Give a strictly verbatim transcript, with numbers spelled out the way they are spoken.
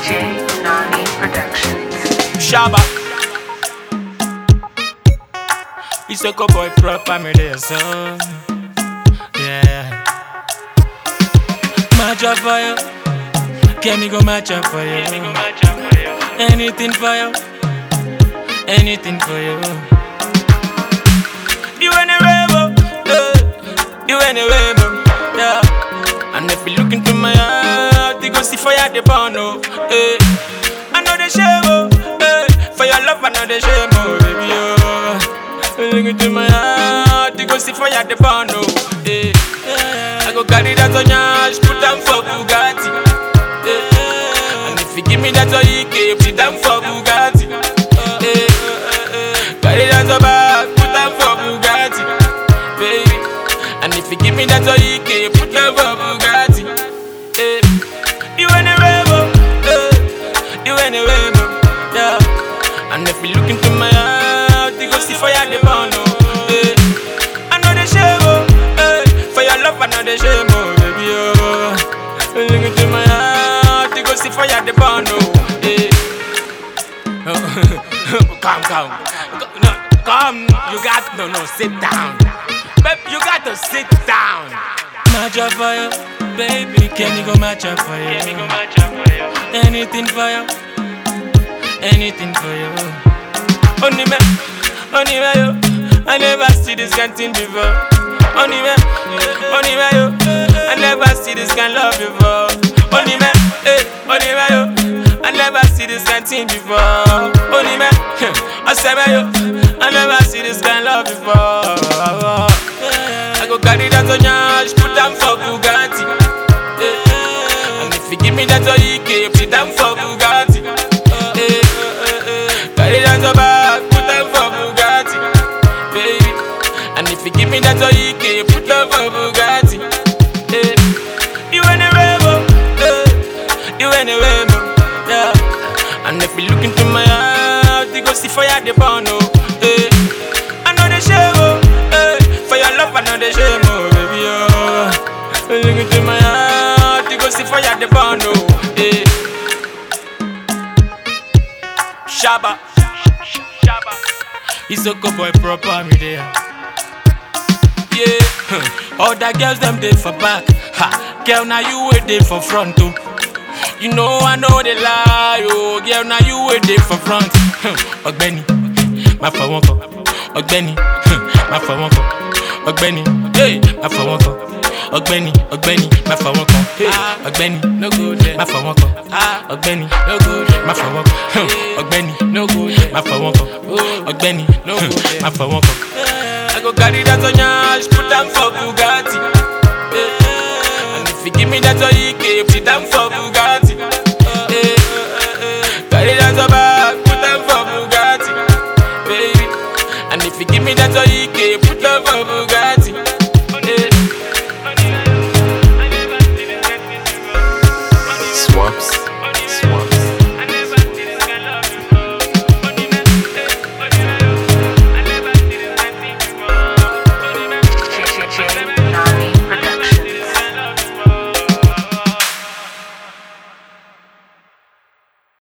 J Nani Productions. Shabba. It's a boy proper me there, so yeah. Match up for you. Can me go match up for you? Anything for you. Anything for you. You and the rainbow, yeah. You and the rainbow, yeah. And if you look into my heart, you go see fire the burn, oh, eh. I know the shame, oh, eh. For your love, I know the shame, oh, baby, oh. Look into my heart, you go see fire the burn, oh, eh. I go carry that on your ash, put them for Bugatti, eh. And if you give me that on E K, put them for Bugatti, eh. Carry that on back, put them for Bugatti, baby. And if you give me that on E K, put them for Bugatti, eh. You and the rainbow, eh. You and the rainbow, yeah. And if you look into my heart, you go see fire the burn, oh, eh. I know the shame, oh, eh. For your love, I know the shame, oh, baby, oh. Look into my heart, you go see fire the burn, oh, eh. Come, come, no, come, you got, no, no, sit down. Babe, you got to sit down. Match up for you, baby, can you go match up for you? Can you go match up for you? Anything for you, anything for you. Only me, only me, you. I never see this kind of thing before. Only me, only me, you. I never see this kind of love before. Only me, eh, only me, you. I never see this kind of thing before. Only me, I say me, you. I never see this kind of love before. I go carry that on your ash, put them for Bugatti, eh. And if you give me that on E K, put them for Bugatti, eh. Carry that on back, put them for Bugatti, baby. And if you give me that on E K, put them for Bugatti, eh. You and the rainbow, eh. You and the rainbow, yeah. And if you look into my heart, you go see fire the burn, oh, eh. I know the shame, oh, eh. For your love, I know the shame, oh, baby, oh. Look into my heart, you go see fire the burn, oh, eh. Shabba, Shabba. It's a good boy proper me there. Yeah, all the girls them dey for back. Ha, girl now you wait there for front too. You know I know they lie, oh, girl now you wait there for front. Ogbeni, my for one call. Ogbeni, my for one call. Ogbeni, hey, my for one call. Ogbeni, Ogbeni, my for one call. Hey, Ogbeni, no good, my for one call. Ogbeni, no good, my for one call. Ogbeni, no good, my for one call. Ogbeni, no good, my for one call. I go carry that on your ash, put them for Bugatti, and if you give me that on E K, put them for